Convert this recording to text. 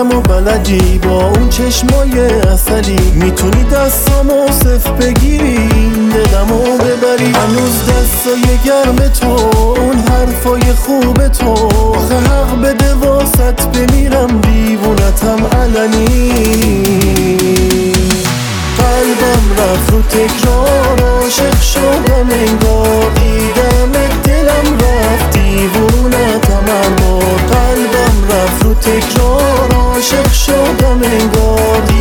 دلمو بلدی با اون چشمای اصلی، میتونی دستامو صف بگیری دلمو ببری. هنوز دستای گرم تو، اون حرفای خوب تو، آخه حق بده واسط بمیرم دیوونتم علنی. قلبم رفت رو تکرار، عاشق شدم انگار، دیدم دلم رفت دیوونتم هر بار. قلبم رفت رو تکرار، عاشق شدم انگار،